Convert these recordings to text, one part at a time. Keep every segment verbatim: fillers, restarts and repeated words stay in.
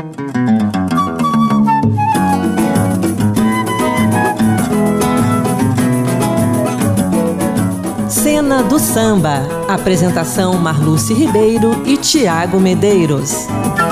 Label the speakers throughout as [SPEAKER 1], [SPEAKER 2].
[SPEAKER 1] Cena do Samba. Apresentação Marluce Ribeiro e Tiago Medeiros.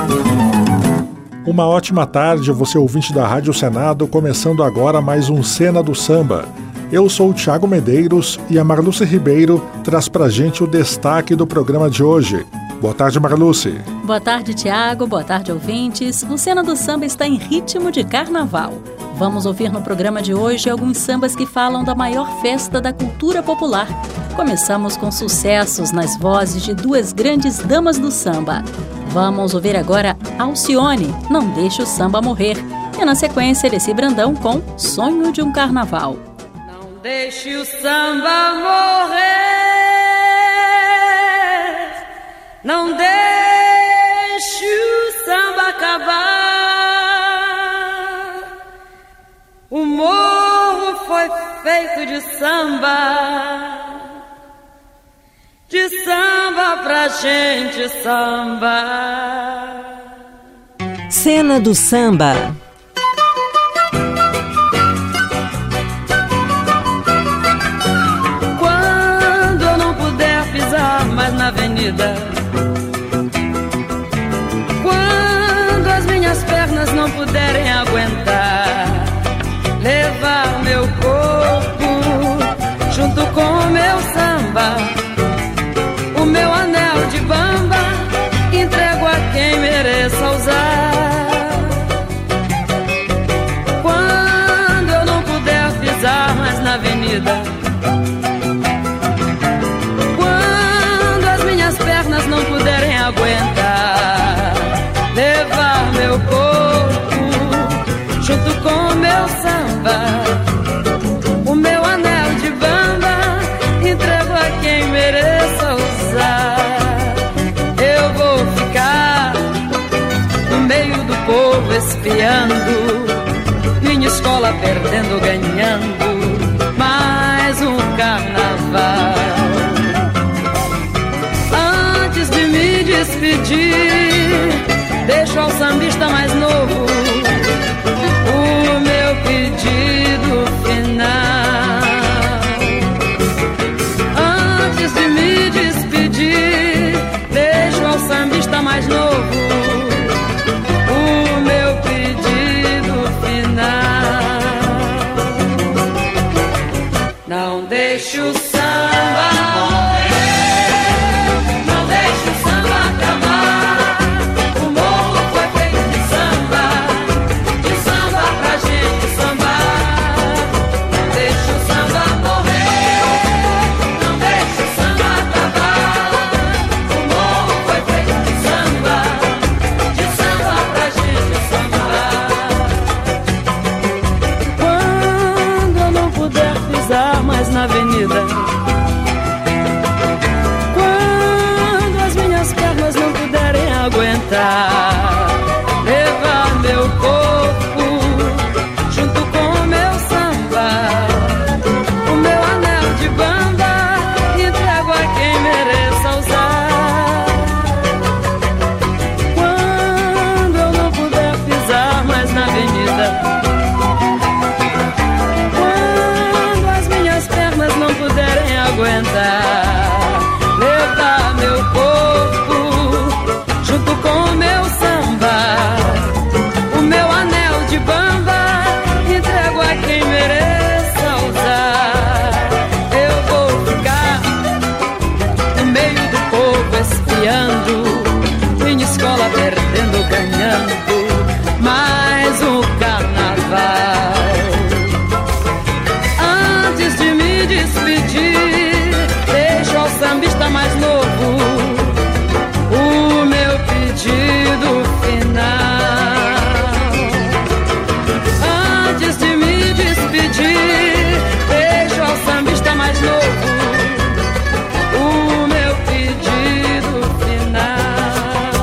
[SPEAKER 2] Uma ótima tarde, você ouvinte da Rádio Senado, começando agora mais um Cena do Samba. Eu sou o Tiago Medeiros e a Marluce Ribeiro traz pra gente o destaque do programa de hoje. Boa tarde, Marluce.
[SPEAKER 3] Boa tarde, Tiago. Boa tarde, ouvintes. O Cena do Samba está em ritmo de carnaval. Vamos ouvir no programa de hoje alguns sambas que falam da maior festa da cultura popular. Começamos com sucessos nas vozes de duas grandes damas do samba. Vamos ouvir agora Alcione, Não Deixe o Samba Morrer. E na sequência, Eleci Brandão com Sonho de um Carnaval.
[SPEAKER 4] Não deixe o samba morrer, não deixe o samba acabar. O morro foi feito de samba, de samba pra gente samba.
[SPEAKER 1] Cena do Samba.
[SPEAKER 4] Quando eu não puder pisar mais na avenida, quando as minhas pernas não puderem aguentar, levar meu corpo junto com o meu samba, o meu anel de bamba, entrego a quem mereça usar. Quando eu não puder pisar mais na avenida, quando as minhas pernas não puderem aguentar, levar meu corpo junto com o meu samba, o meu anel de bamba, entrego a quem mereça usar. Eu vou ficar no meio do povo espiando, minha escola perdendo, ganhando mais um carnaval. Antes de me despedir, deixo ao sambista mais novo o meu pedido final. Antes de me despedir, deixo ao sambista mais novo o meu pedido final. Não deixe o samba morrer, não deixe o samba acabar. O morro foi feito de samba, de samba pra gente sambar. Não deixe o samba morrer, não deixe o samba acabar. O morro foi feito de samba, de samba pra gente sambar. Quando eu não puder pisar mais na avenida, quando as minhas pernas não puderem aguentar, levar meu corpo junto com o meu samba, o meu anel de bamba, entrego a quem mereça usar. Quando eu não puder pisar mais na avenida, quando as minhas pernas não puderem aguentar, levar meu corpo junto com o meu samba, o meu anel de bamba, entrego a quem mereça usar. Eu vou ficar no meio do povo espiando, minha escola perdendo, ganhando mais um carnaval. Antes de me despedir, deixo ao sambista mais novo o meu pedido final. Antes de me despedir, deixo ao sambista mais novo o meu pedido final.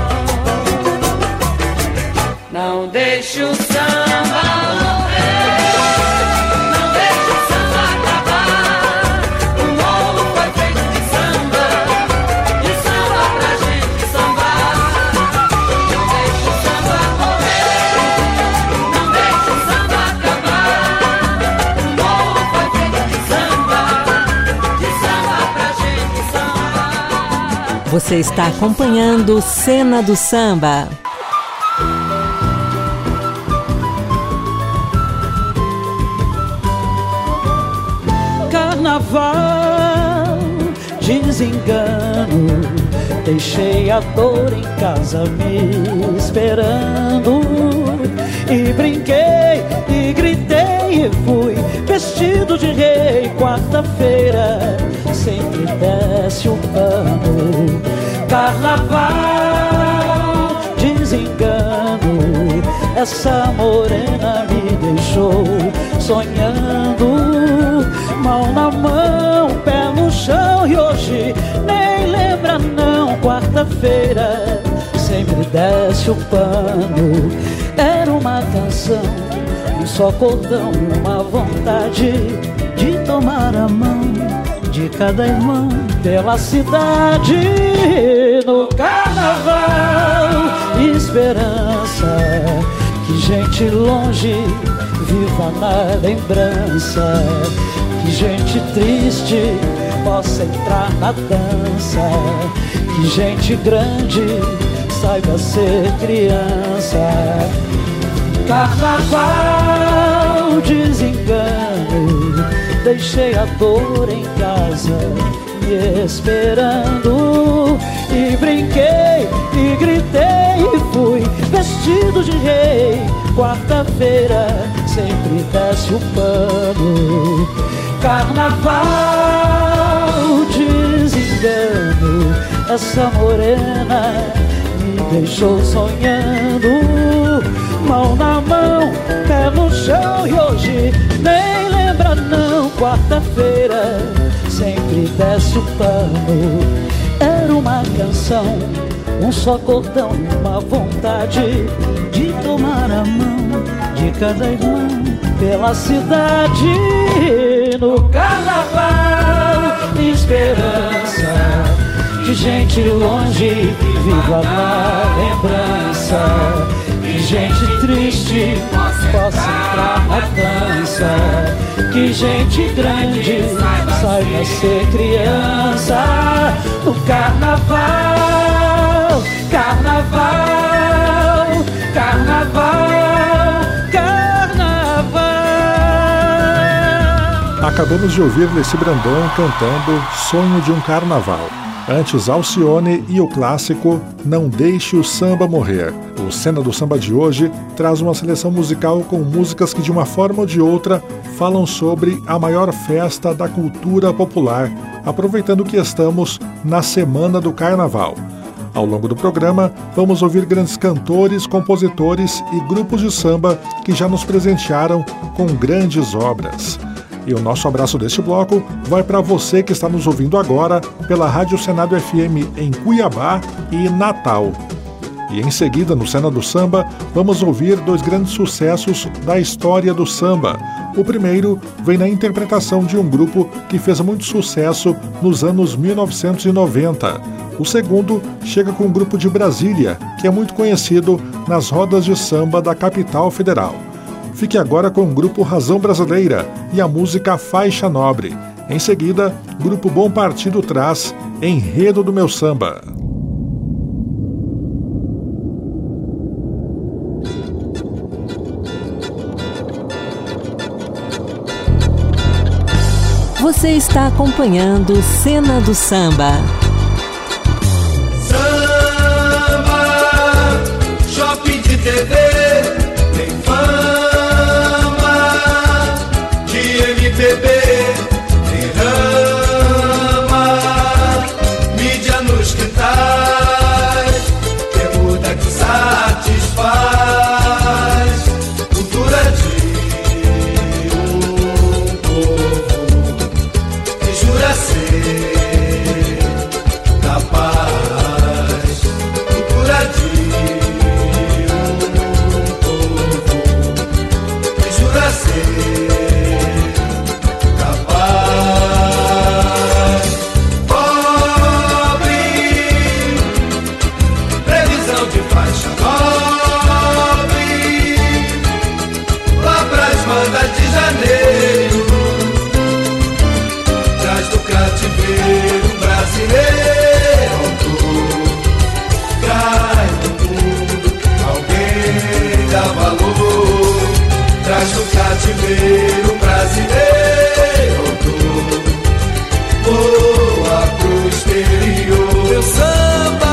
[SPEAKER 4] Não deixe o samba morrer, não deixe o samba acabar. O morro foi feito de samba, de samba pra gente sambar. Não deixe o samba morrer.
[SPEAKER 1] Você está acompanhando Cena do Samba.
[SPEAKER 5] Carnaval, desengano, deixei a dor em casa me esperando. E brinquei, e gritei, e fui vestido de rei. Quarta-feira sempre desce o pano. Carnaval, desengano, essa morena me deixou sonhando. Mão na mão, pé no chão, e hoje nem lembra não. Quarta-feira sempre desce o pano. Era uma canção, um só cordão, uma vontade de tomar a mão de cada irmão pela cidade. No carnaval, esperança, que gente longe viva na lembrança, que gente triste possa entrar na dança, que gente grande saiba ser criança. Carnaval, desengano, deixei a dor em casa me esperando. E brinquei, e gritei, e fui vestido de rei. Quarta-feira sempre desce o pano. Carnaval, desengano, essa morena me deixou sonhando. Mão na mão, pé no chão, e hoje nem lembra não. Quarta-feira sempre desce o pano. Era uma canção, um só cordão, uma vontade de tomar a mão de cada irmão pela cidade. No carnaval, esperança, que gente longe viva na lembrança, que gente triste possa entrar na dança, que gente grande saiba ser criança. No carnaval, carnaval, carnaval, carnaval.
[SPEAKER 2] Acabamos de ouvir Leci Brandão cantando Sonho de um Carnaval. Antes, Alcione e o clássico Não Deixe o Samba Morrer. O Cena do Samba de hoje traz uma seleção musical com músicas que, de uma forma ou de outra, falam sobre a maior festa da cultura popular, aproveitando que estamos na Semana do Carnaval. Ao longo do programa, vamos ouvir grandes cantores, compositores e grupos de samba que já nos presentearam com grandes obras. E o nosso abraço deste bloco vai para você que está nos ouvindo agora pela Rádio Senado F M em Cuiabá e Natal. E em seguida, no Cena do Samba, vamos ouvir dois grandes sucessos da história do samba. O primeiro vem na interpretação de um grupo que fez muito sucesso nos anos mil novecentos e noventa. O segundo chega com um grupo de Brasília, que é muito conhecido nas rodas de samba da capital federal. Fique agora com o grupo Razão Brasileira e a música Faixa Nobre. Em seguida, Grupo Bom Partido traz Enredo do Meu Samba.
[SPEAKER 1] Você está acompanhando Cena do Samba.
[SPEAKER 4] Samba, shopping de T V, tem fama de M P B, tem rama, mídia nos quintais, permuta que satisfaz, cultura de um povo que jura ser
[SPEAKER 6] dá valor, traz do cativeiro brasileiro, voa pro exterior. Meu samba,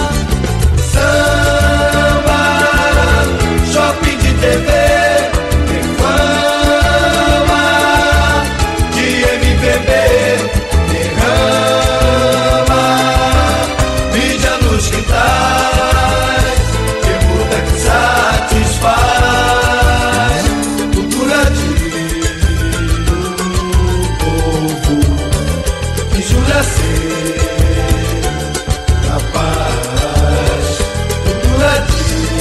[SPEAKER 6] samba, shopping de T V, tem fama de M P B, derrama mídia nos quintais, pergunta que satisfaz, cultura de um povo que jura ser capaz, cultura de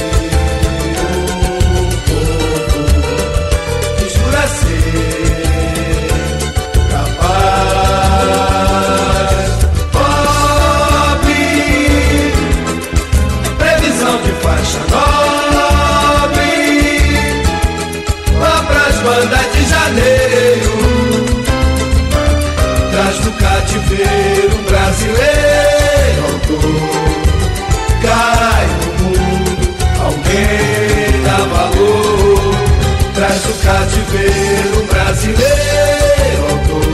[SPEAKER 6] um povo que jura ser capaz. Pobre, previsão de faixa nobre, lá pras bandas de janeiro, traz do cativeiro brasileiro, cai no mundo, alguém dá valor, traz do cativeiro brasileiro,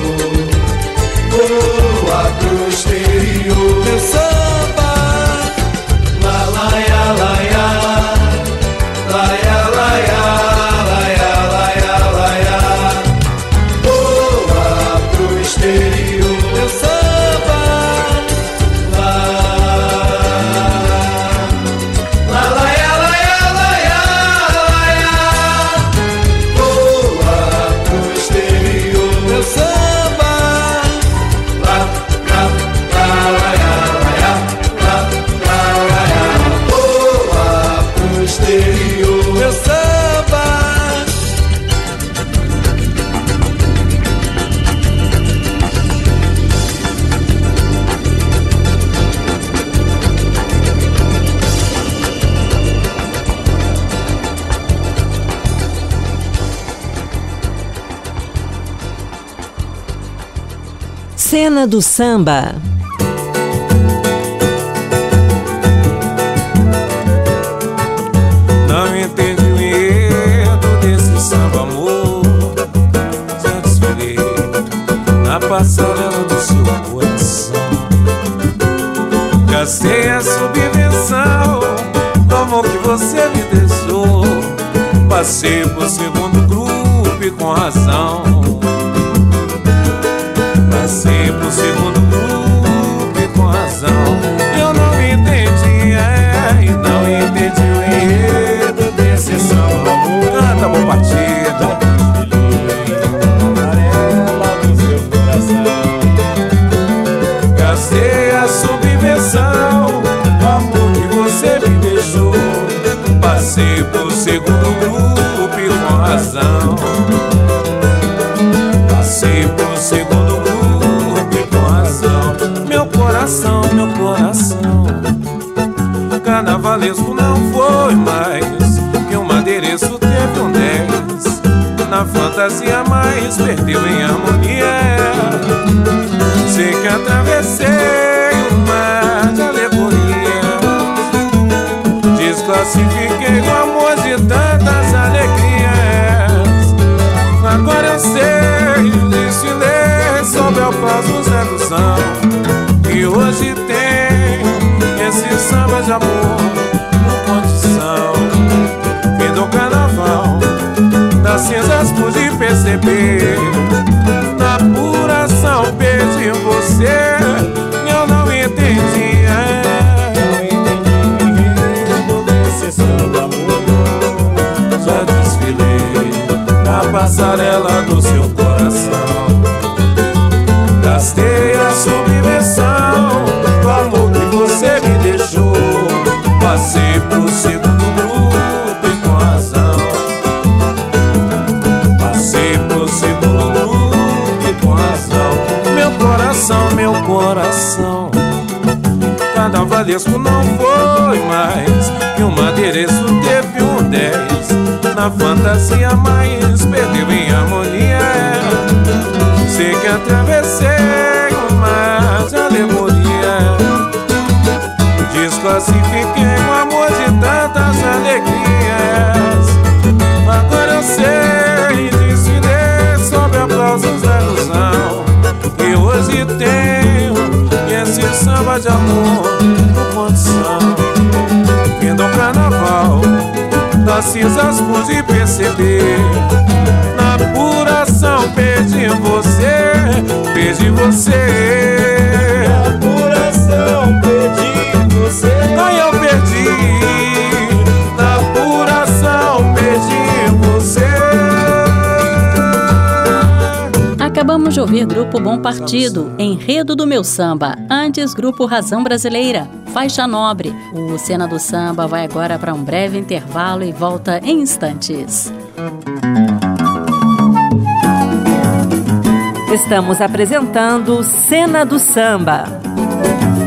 [SPEAKER 6] voa pro exterior. Meu samba, la la ya la ya, la ya la ya, la ya la ya la ya, voa pro exterior. Meu samba, la la la ya la ya la ya, la ya, voa pro exterior. Meu samba, la la la la ya la ya, la la la ya, voa pro exterior. Meu samba.
[SPEAKER 1] Cena do Samba.
[SPEAKER 7] Não entendi o enredo desse samba, amor. Já desfilei na passarela do seu coração. Gastei a subvenção do amor que você me deixou. Passei por segundo grupo e com razão. Passei pro segundo grupo e com razão. Eu não entendi, é, e não entendi o enredo desse samba, amor. Canta, amor, batida, amarela do seu coração. Gastei a subvenção do amor que você me deixou. Passei pro segundo grupo e com razão. Passei pro segundo grupo, meu coração, meu coração. Carnavalesco não foi mais que um adereço teve um dez. Na fantasia mais perdeu em harmonia. Sei que atravessei um mar de alegoria. Desclassifiquei o amor de tantas alegrias. Agora eu sei, desfilei sob o passo sedução. E hoje tem esse samba de amor com condição. Fim do carnaval, das cinzas pude perceber. Na apuração perdi você, eu não entendi. Não entendi esse samba, amor. Já desfilei na passarela do seu coração. Gastei a subvenção do amor que você me deixou. Passei pro segundo grupo e com razão. Passei pro segundo grupo e com razão. Meu coração, meu coração. Carnavalesco não foi mais que um adereço teve um dez. Na fantasia mais perdeu em harmonia. Sei que atravessei um mar de alegoria. Desclassifiquei o amor de tantas alegrias. das cinzas pude perceber. Na apuração perdi você, perdi você.
[SPEAKER 6] Na apuração perdi você.
[SPEAKER 7] Ai, eu perdi. Na apuração perdi você.
[SPEAKER 3] Acabamos de ouvir Grupo Bom Partido, Enredo do Meu Samba. Antes, Grupo Razão Brasileira, Faixa Nobre. O Cena do Samba vai agora para um breve intervalo e volta em instantes.
[SPEAKER 1] Estamos apresentando Cena do Samba.